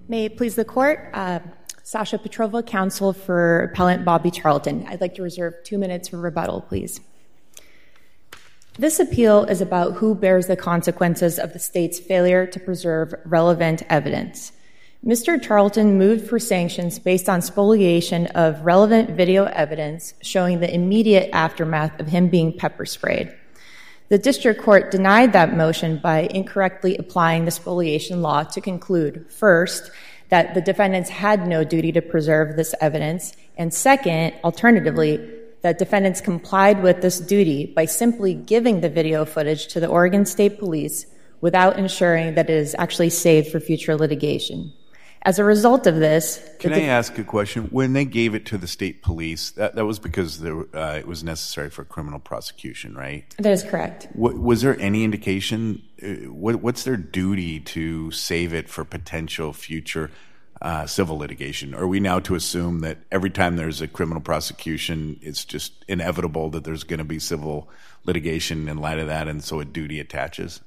May it please the Court, Sasha Petrova, counsel for Appellant Bobby Charlton. I'd like to reserve 2 minutes for rebuttal, please. This appeal is about who bears the consequences of the state's failure to preserve relevant evidence. Mr. Charlton moved for sanctions based on spoliation of relevant video evidence showing the immediate aftermath of him being pepper sprayed. The district court denied that motion by incorrectly applying the spoliation law to conclude, first, that the defendants had no duty to preserve this evidence, and second, alternatively, that defendants complied with this duty by simply giving the video footage to the Oregon State Police without ensuring that it is actually saved for future litigation. As a result of this... Can I ask a question? When they gave it to the state police, that was because it was necessary for criminal prosecution, right? That is correct. Was there any indication? What's their duty to save it for potential future civil litigation? Are we now to assume that every time there's a criminal prosecution, it's just inevitable that there's going to be civil litigation in light of that, and so a duty attaches?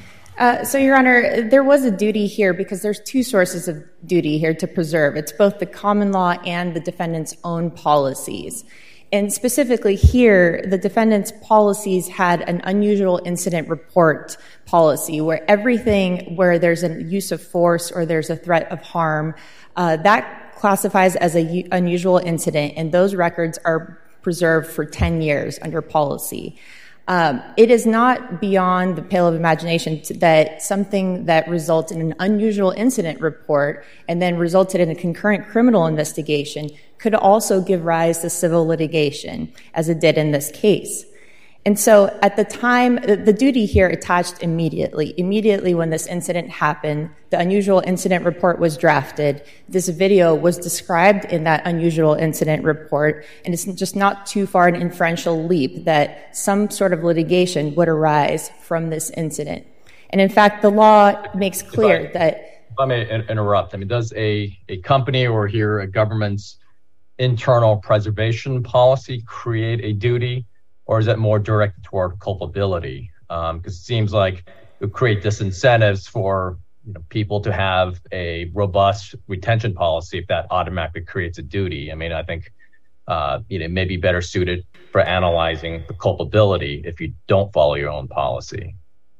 So, Your Honor, there was a duty here because there's two sources of duty here to preserve. It's both the common law and the defendant's own policies. And specifically here, the defendant's policies had an unusual incident report policy where everything where there's a use of force or there's a threat of harm, that classifies as an unusual incident, and those records are preserved for 10 years under policy. It is not beyond the pale of imagination that something that results in an unusual incident report and then resulted in a concurrent criminal investigation could also give rise to civil litigation, as it did in this case. And so at the time, the duty here attached immediately. Immediately when this incident happened, the unusual incident report was drafted. This video was described in that unusual incident report, and it's just not too far an inferential leap that some sort of litigation would arise from this incident. And in fact, the law makes clear that... If I may interrupt, I mean, does a company or here a government's internal preservation policy create a duty, or is it more directed toward culpability? Because it seems like it would create disincentives for people to have a robust retention policy if that automatically creates a duty. I mean, I think it may be better suited for analyzing the culpability if you don't follow your own policy.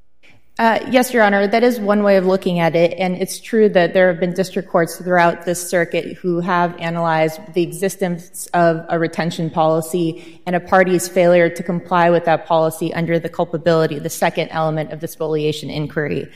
Yes, Your Honor, that is one way of looking at it, and it's true that there have been district courts throughout this circuit who have analyzed the existence of a retention policy and a party's failure to comply with that policy under the culpability, the second element of the spoliation inquiry.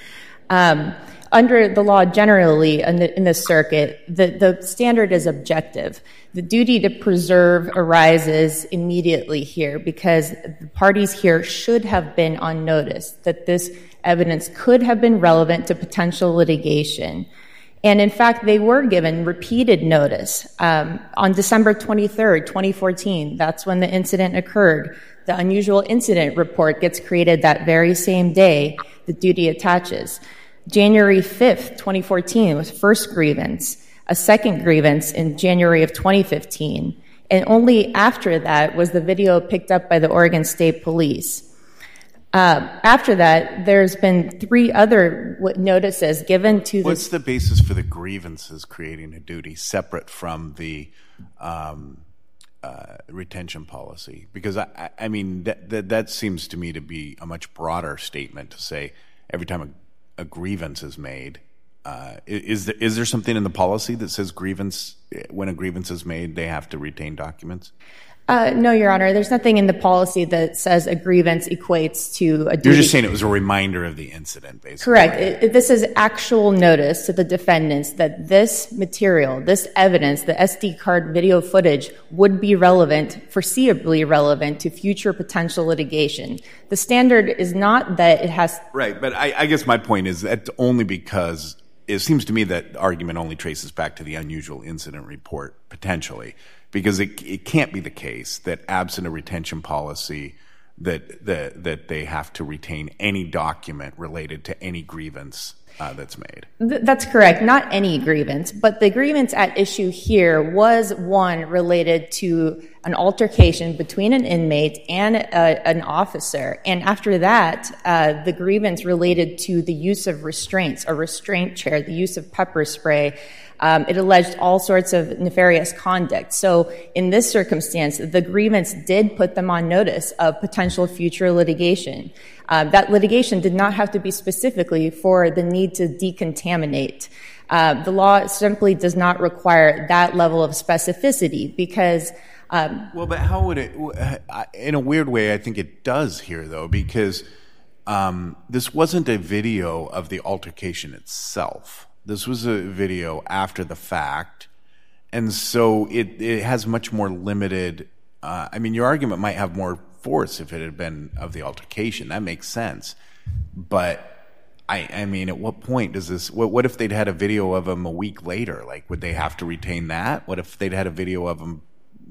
Under the law generally in this circuit, the standard is objective. The duty to preserve arises immediately here because the parties here should have been on notice that this evidence could have been relevant to potential litigation. And in fact, they were given repeated notice. On December 23rd, 2014, that's when the incident occurred. The unusual incident report gets created that very same day. The duty attaches. January 5th, 2014 was first grievance, a second grievance in January of 2015. And only after that was the video picked up by the Oregon State Police. After that, there's been 3 other notices given to the... What's the basis for the grievances creating a duty separate from the retention policy? Because, I mean, that seems to me to be a much broader statement to say every time a grievance is made. Is there something in the policy that says when a grievance is made, they have to retain documents? No, Your Honor. There's nothing in the policy that says a grievance equates to a duty. You're just saying it was a reminder of the incident, basically. Correct. This is actual notice to the defendants that this material, this evidence, the SD card video footage would be relevant, foreseeably relevant to future potential litigation. The standard is not that it has... Right, but I guess my point is that only because it seems to me that argument only traces back to the unusual incident report, potentially. Because it can't be the case that absent a retention policy, that they have to retain any document related to any grievance that's made. That's correct. Not any grievance, but the grievance at issue here was one related to an altercation between an inmate and an officer. And after that, the grievance related to the use of restraints, a restraint chair, the use of pepper spray. It alleged all sorts of nefarious conduct. So in this circumstance, the grievance did put them on notice of potential future litigation. That litigation did not have to be specifically for the need to decontaminate. The law simply does not require that level of specificity because... well, but how would it... In a weird way, I think it does here, though, because this wasn't a video of the altercation itself. This was a video after the fact, and so it has much more limited... I mean, your argument might have more force if it had been of the altercation. That makes sense. But, I mean, at what point does this... What if they'd had a video of him a week later? Like, would they have to retain that? What if they'd had a video of him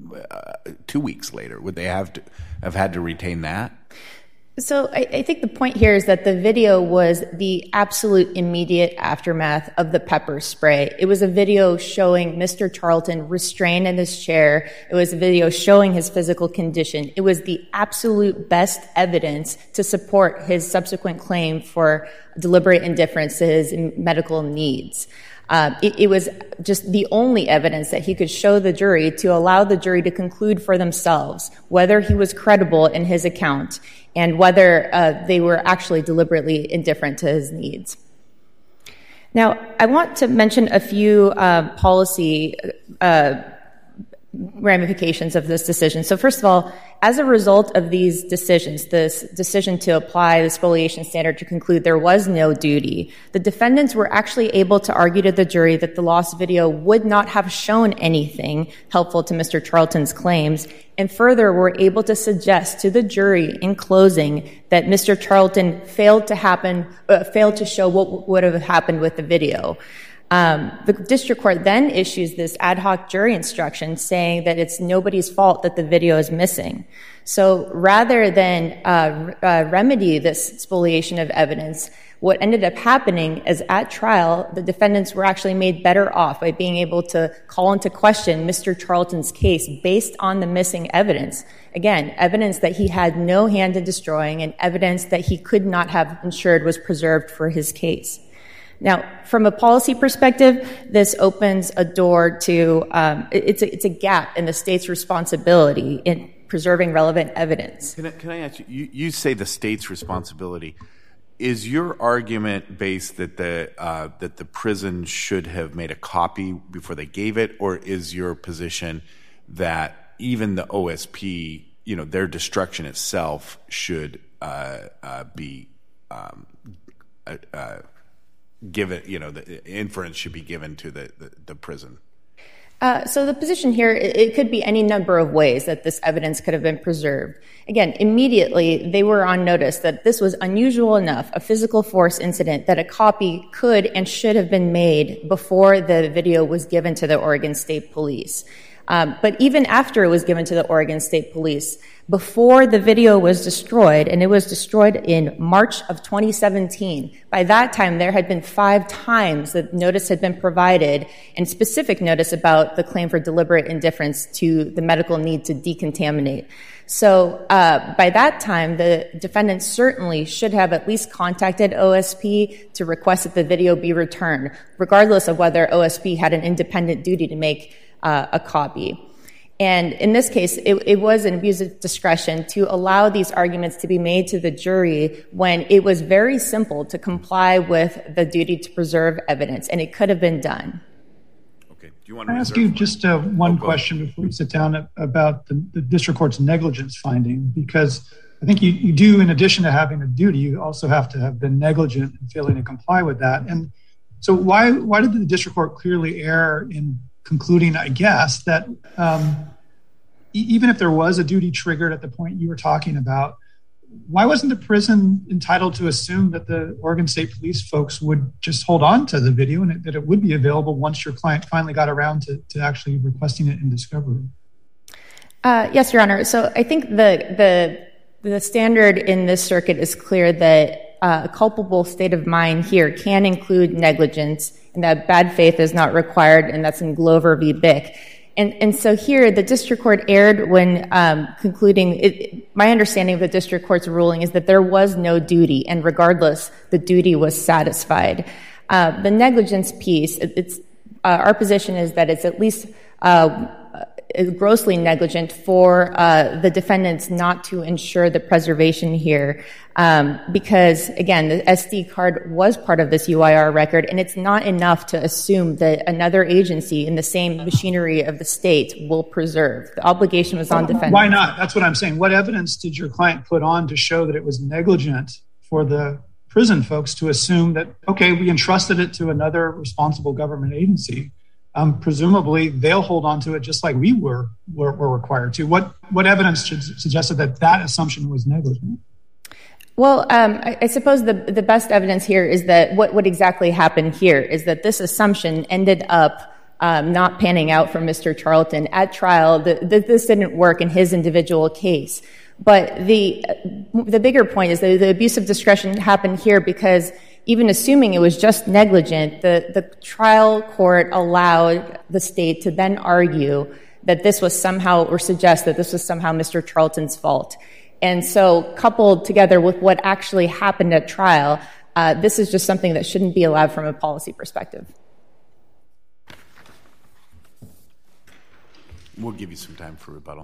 2 weeks later? Would they have had to retain that? So I think the point here is that the video was the absolute immediate aftermath of the pepper spray. It was a video showing Mr. Charlton restrained in his chair. It was a video showing his physical condition. It was the absolute best evidence to support his subsequent claim for deliberate indifference to his medical needs. It was just the only evidence that he could show the jury to allow the jury to conclude for themselves whether he was credible in his account and whether they were actually deliberately indifferent to his needs. Now, I want to mention a few policy ramifications of this decision. So first of all, as a result of these decisions, this decision to apply the spoliation standard to conclude there was no duty, the defendants were actually able to argue to the jury that the lost video would not have shown anything helpful to Mr. Charlton's claims, and further were able to suggest to the jury in closing that Mr. Charlton failed to show what would have happened with the video. The district court then issues this ad hoc jury instruction saying that it's nobody's fault that the video is missing. So rather than remedy this spoliation of evidence, what ended up happening is at trial, the defendants were actually made better off by being able to call into question Mr. Charlton's case based on the missing evidence. Again, evidence that he had no hand in destroying and evidence that he could not have ensured was preserved for his case. Now, from a policy perspective, this opens a door to, it's a gap in the state's responsibility in preserving relevant evidence. Can I ask you, you say the state's responsibility. Is your argument based that the prison should have made a copy before they gave it, or is your position that even the OSP, their destruction itself should be given, the inference should be given to the prison? So the position here, it could be any number of ways that this evidence could have been preserved. Again, immediately they were on notice that this was unusual enough, a physical force incident, that a copy could and should have been made before the video was given to the Oregon State Police. But even after it was given to the Oregon State Police, before the video was destroyed, and it was destroyed in March of 2017, by that time there had been 5 times that notice had been provided, and specific notice about the claim for deliberate indifference to the medical need to decontaminate. So by that time, the defendants certainly should have at least contacted OSP to request that the video be returned, regardless of whether OSP had an independent duty to make a copy. And in this case, it was an abuse of discretion to allow these arguments to be made to the jury when it was very simple to comply with the duty to preserve evidence, and it could have been done. Okay. Do you want to ask you just one question before we sit down about the district court's negligence finding? Because I think you do, in addition to having a duty, you also have to have been negligent in failing to comply with that. And so why did the district court clearly err in concluding, I guess, that even if there was a duty triggered at the point you were talking about, why wasn't the prison entitled to assume that the Oregon State Police folks would just hold on to the video and that it would be available once your client finally got around to actually requesting it in discovery? Yes, Your Honor. So I think the The standard in this circuit is clear that a culpable state of mind here can include negligence, and that bad faith is not required, and that's in Glover v. Bick. And so here, the district court erred when concluding, my understanding of the district court's ruling is that there was no duty, and regardless, the duty was satisfied. The negligence piece, our position is that it's at least grossly negligent for the defendants not to ensure the preservation here because, again, the SD card was part of this UIR record, and it's not enough to assume that another agency in the same machinery of the state will preserve. The obligation was on defendants. Why not? That's what I'm saying. What evidence did your client put on to show that it was negligent for the prison folks to assume that, okay, we entrusted it to another responsible government agency? Presumably, they'll hold on to it just like we were required to. What evidence suggested that assumption was negligent? Well, I suppose the best evidence here is that what exactly happened here is that this assumption ended up not panning out for Mr. Charlton at trial. This didn't work in his individual case. But the bigger point is that the abuse of discretion happened here because even assuming it was just negligent, the trial court allowed the state to then argue that this was somehow, or suggest that this was somehow Mr. Charlton's fault. And so coupled together with what actually happened at trial, this is just something that shouldn't be allowed from a policy perspective. We'll give you some time for rebuttal.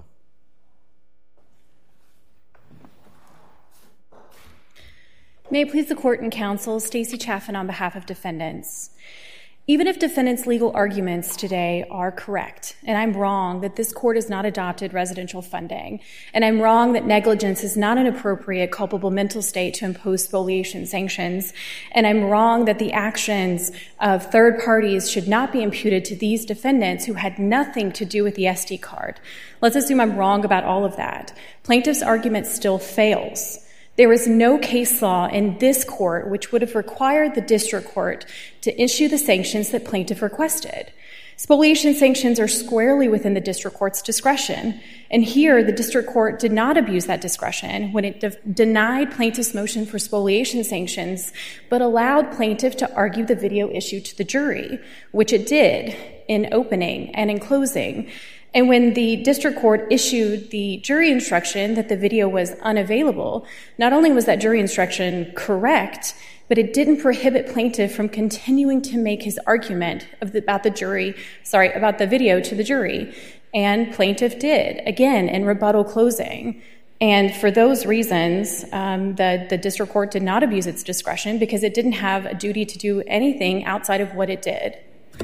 May it please the court and counsel, Stacey Chaffin on behalf of defendants. Even if defendants' legal arguments today are correct, and I'm wrong that this court has not adopted residential funding, and I'm wrong that negligence is not an appropriate culpable mental state to impose spoliation sanctions, and I'm wrong that the actions of third parties should not be imputed to these defendants who had nothing to do with the SD card. Let's assume I'm wrong about all of that. Plaintiff's argument still fails. There is no case law in this court which would have required the district court to issue the sanctions that plaintiff requested. Spoliation sanctions are squarely within the district court's discretion, and here the district court did not abuse that discretion when it denied plaintiff's motion for spoliation sanctions, but allowed plaintiff to argue the video issue to the jury, which it did in opening and in closing. And when the district court issued the jury instruction that the video was unavailable, not only was that jury instruction correct, but it didn't prohibit plaintiff from continuing to make his argument about the video to the jury. And plaintiff did, again, in rebuttal closing. And for those reasons, the district court did not abuse its discretion because it didn't have a duty to do anything outside of what it did.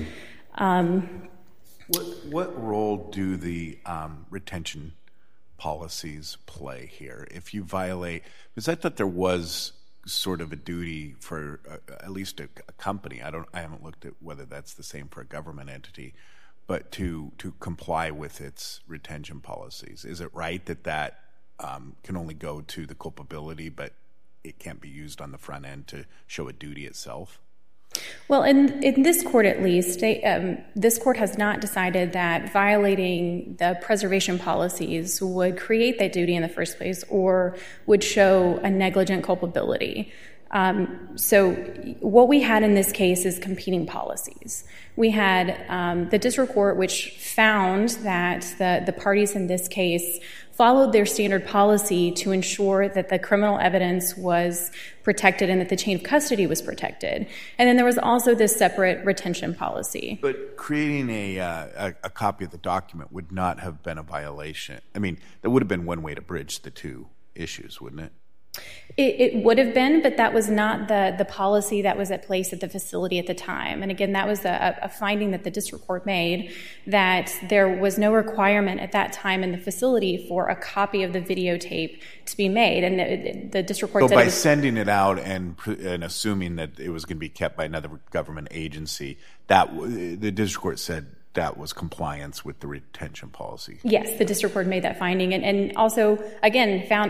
What role do the retention policies play here? If you violate, because I thought there was sort of a duty for at least a company. I haven't looked at whether that's the same for a government entity, but to comply with its retention policies. Is it right that can only go to the culpability, but it can't be used on the front end to show a duty itself? Well, in this court at least, this court has not decided that violating the preservation policies would create that duty in the first place or would show a negligent culpability. So what we had in this case is competing policies. We had the district court, which found that the parties in this case followed their standard policy to ensure that the criminal evidence was protected and that the chain of custody was protected. And then there was also this separate retention policy. But creating a copy of the document would not have been a violation. I mean, that would have been one way to bridge the two issues, wouldn't it? It would have been, but that was not the policy that was at place at the facility at the time. And again, that was a finding that the district court made, that there was no requirement at that time in the facility for a copy of the videotape to be made. And the district court said... So by sending it out and assuming that it was going to be kept by another government agency, that the district court said that was compliance with the retention policy. Yes, the district court made that finding, and also, again, found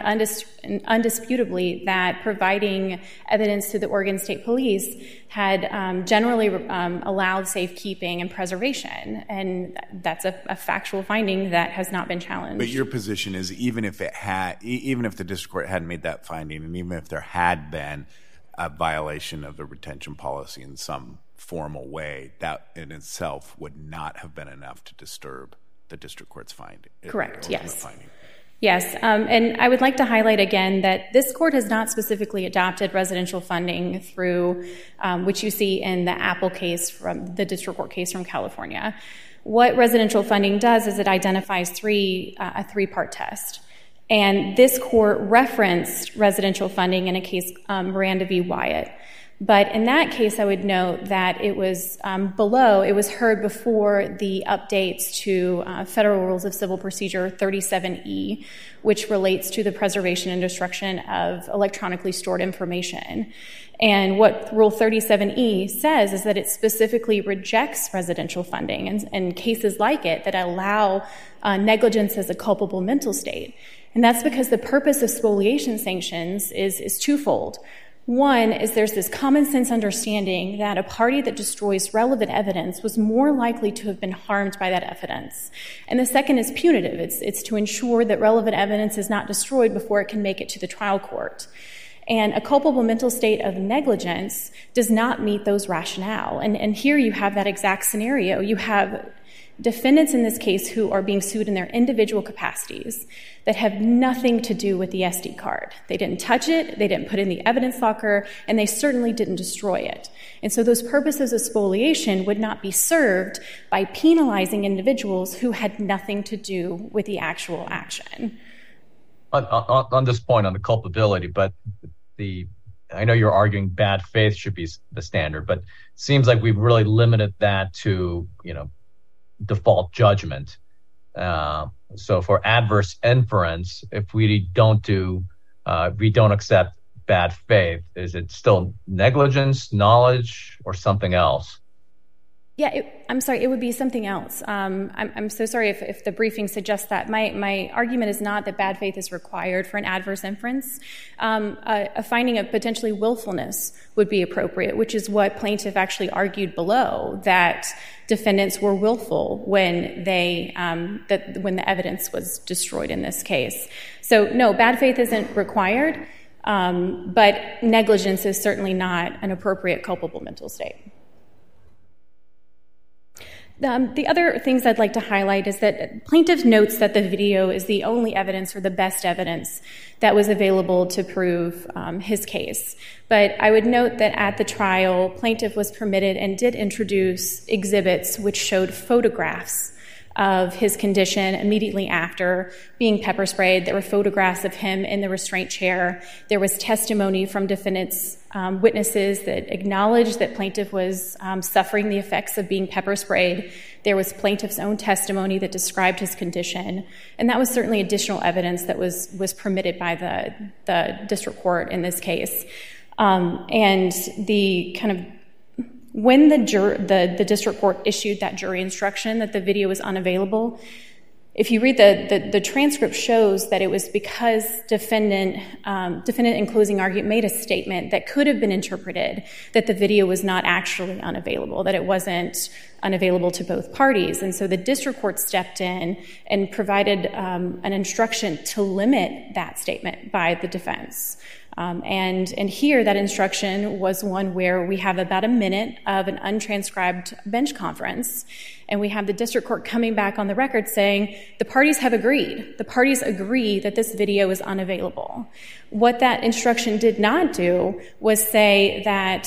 undisputably that providing evidence to the Oregon State Police had generally allowed safekeeping and preservation, and that's a factual finding that has not been challenged. But your position is even if the district court hadn't made that finding, and even if there had been a violation of the retention policy in some formal way, that in itself would not have been enough to disturb the district court's finding. Correct, yes. Yes, and I would like to highlight again that this court has not specifically adopted residential funding through, which you see in the Apple case from the district court case from California. What residential funding does is it identifies a three-part test. And this court referenced residential funding in a case, Miranda v. Wyatt. But in that case, I would note that it was it was heard before the updates to Federal Rules of Civil Procedure 37E, which relates to the preservation and destruction of electronically stored information. And what Rule 37E says is that it specifically rejects residential funding and cases like it that allow negligence as a culpable mental state. And that's because the purpose of spoliation sanctions is twofold. One is there's this common sense understanding that a party that destroys relevant evidence was more likely to have been harmed by that evidence. And the second is punitive. It's to ensure that relevant evidence is not destroyed before it can make it to the trial court. And a culpable mental state of negligence does not meet those rationale. And here you have that exact scenario. You have defendants in this case who are being sued in their individual capacities that have nothing to do with the SD card. They didn't touch it, they didn't put it in the evidence locker, and they certainly didn't destroy it. And so those purposes of spoliation would not be served by penalizing individuals who had nothing to do with the actual action. On this point, on the culpability, but I know you're arguing bad faith should be the standard, but it seems like we've really limited that to, default judgment. So for adverse inference, if we don't accept bad faith, is it still negligence, knowledge, or something else? Yeah, I'm sorry, it would be something else. I'm so sorry if the briefing suggests that. My argument is not that bad faith is required for an adverse inference. A finding of potentially willfulness would be appropriate, which is what plaintiff actually argued below, that defendants were willful when when the evidence was destroyed in this case. So no, bad faith isn't required, but negligence is certainly not an appropriate culpable mental state. The other things I'd like to highlight is that plaintiff notes that the video is the only evidence or the best evidence that was available to prove his case. But I would note that at the trial, plaintiff was permitted and did introduce exhibits which showed photographs of his condition immediately after being pepper sprayed. There were photographs of him in the restraint chair. There was testimony from defendants' witnesses that acknowledged that plaintiff was suffering the effects of being pepper sprayed. There was plaintiff's own testimony that described his condition. And that was certainly additional evidence that was permitted by the district court in this case. And the kind of when the district court issued that jury instruction that the video was unavailable, if you read the transcript shows that it was because defendant in closing argument made a statement that could have been interpreted that the video was not actually unavailable, that it wasn't unavailable to both parties. And so the district court stepped in and provided an instruction to limit that statement by the defense. And here that instruction was one where we have about a minute of an untranscribed bench conference, and we have the district court coming back on the record saying the parties have agreed. The parties agree that this video is unavailable. What that instruction did not do was say that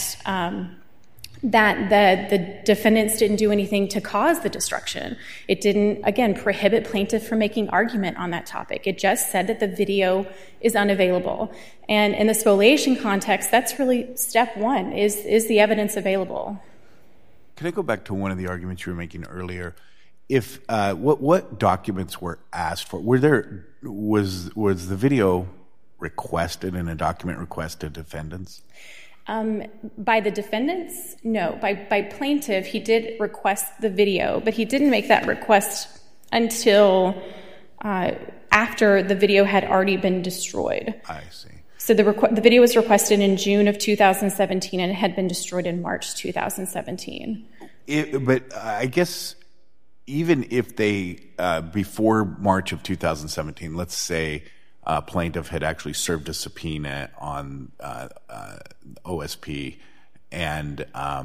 the defendants didn't do anything to cause the destruction. It didn't, again, prohibit plaintiff from making argument on that topic. It just said that the video is unavailable. And in the spoliation context, that's really step one, is the evidence available? Can I go back to one of the arguments you were making earlier? If what documents were asked for? Was the video requested in a document request to defendants? By the defendants? No. By plaintiff, he did request the video, but he didn't make that request until after the video had already been destroyed. I see. So the video was requested in June of 2017, and it had been destroyed in March 2017. But I guess even if they, before March of 2017, let's say plaintiff had actually served a subpoena on OSP, and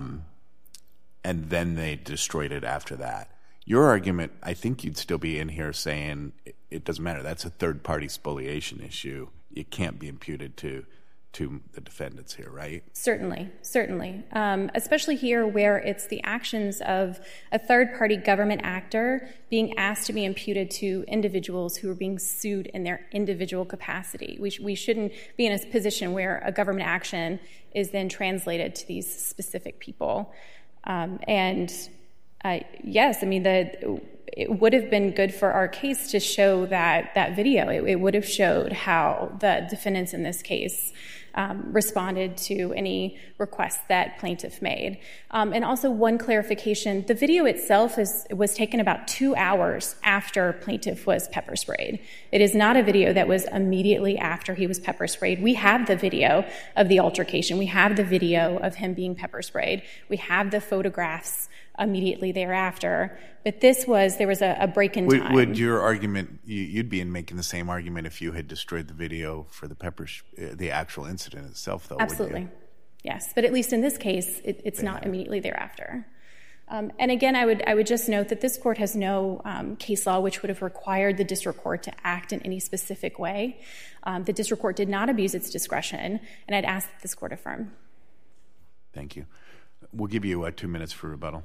then they destroyed it after that. Your argument, I think you'd still be in here saying it doesn't matter. That's a third-party spoliation issue. It can't be imputed to the defendants here, right? Certainly. Especially here where it's the actions of a third-party government actor being asked to be imputed to individuals who are being sued in their individual capacity. We shouldn't be in a position where a government action is then translated to these specific people. Yes, I mean, it would have been good for our case to show that video. It would have showed how the defendants in this case responded to any requests that plaintiff made. And also one clarification, the video itself was taken about 2 hours after plaintiff was pepper sprayed. It is not a video that was immediately after he was pepper sprayed. We have the video of the altercation. We have the video of him being pepper sprayed. We have the photographs immediately thereafter. But there was a break in time. Would your argument, you'd be making the same argument if you had destroyed the video for the actual incident itself, though, absolutely. wouldn't you? Yes, but at least in this case, it's not immediately thereafter. And again, I would just note that this court has no case law which would have required the district court to act in any specific way. The district court did not abuse its discretion, and I'd ask that this court affirm. Thank you. We'll give you 2 minutes for rebuttal.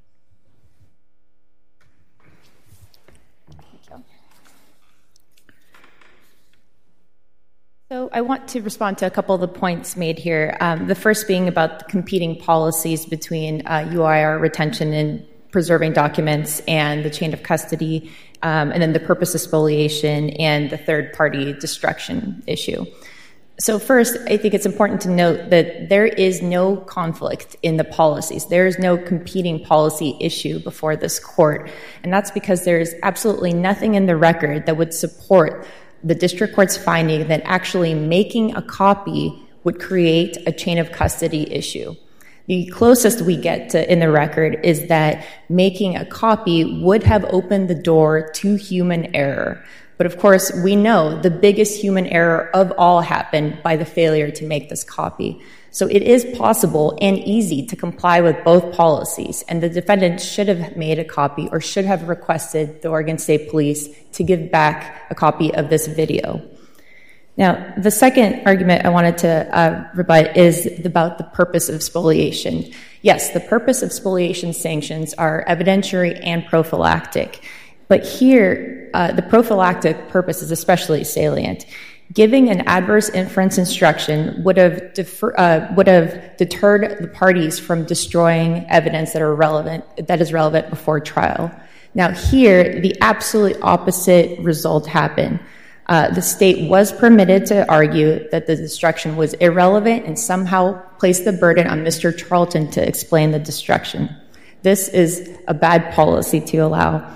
So I want to respond to a couple of the points made here. The first being about the competing policies between UIR retention and preserving documents and the chain of custody, and then the purpose of spoliation and the third-party destruction issue. So first, I think it's important to note that there is no conflict in the policies. There is no competing policy issue before this court, and that's because there is absolutely nothing in the record that would support the district court's finding that actually making a copy would create a chain of custody issue. The closest we get to in the record is that making a copy would have opened the door to human error. But of course, we know the biggest human error of all happened by the failure to make this copy. So it is possible and easy to comply with both policies, and the defendant should have made a copy or should have requested the Oregon State Police to give back a copy of this video. Now, the second argument I wanted to rebut is about the purpose of spoliation. Yes, the purpose of spoliation sanctions are evidentiary and prophylactic. But here, the prophylactic purpose is especially salient. Giving an adverse inference instruction would have deterred the parties from destroying evidence that is relevant before trial. Now here, the absolute opposite result happened. The state was permitted to argue that the destruction was irrelevant and somehow placed the burden on Mr. Charlton to explain the destruction. This is a bad policy to allow.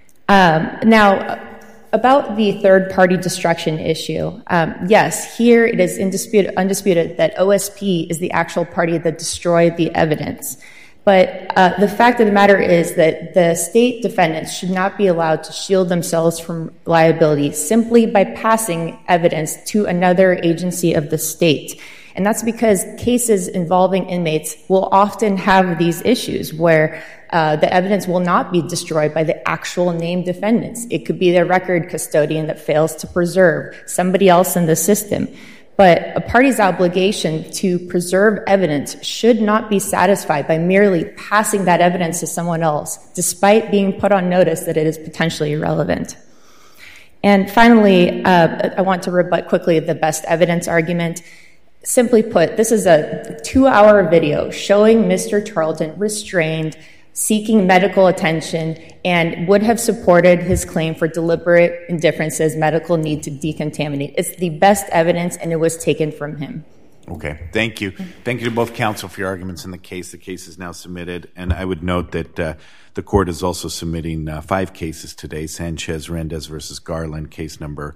Now, about the third-party destruction issue, yes, here it is undisputed that OSP is the actual party that destroyed the evidence. But the fact of the matter is that the state defendants should not be allowed to shield themselves from liability simply by passing evidence to another agency of the state. And that's because cases involving inmates will often have these issues where the evidence will not be destroyed by the actual named defendants. It could be their record custodian that fails to preserve, somebody else in the system. But a party's obligation to preserve evidence should not be satisfied by merely passing that evidence to someone else, despite being put on notice that it is potentially irrelevant. And finally, I want to rebut quickly the best evidence argument. Simply put, this is a 2-hour video showing Mr. Charlton restrained, seeking medical attention, and would have supported his claim for deliberate indifference as medical need to decontaminate. It's the best evidence, and it was taken from him. Okay, thank you. Thank you to both counsel for your arguments in the case. The case is now submitted, and I would note that the court is also submitting 5 cases today. Sanchez-Rendez versus Garland, case number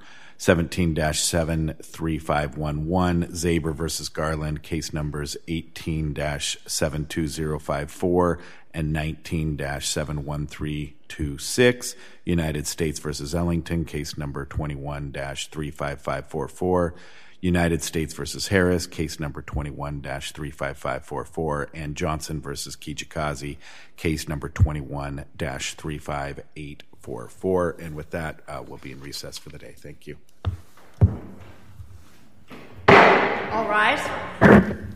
17-73511. Zaber versus Garland, case numbers 18-72054 and 19-71326. United States versus Ellington, case number 21-35544. United States versus Harris, case number 21-35544, and Johnson versus Kijikazi, case number 21-35844. And with that, we'll be in recess for the day. Thank you. All rise.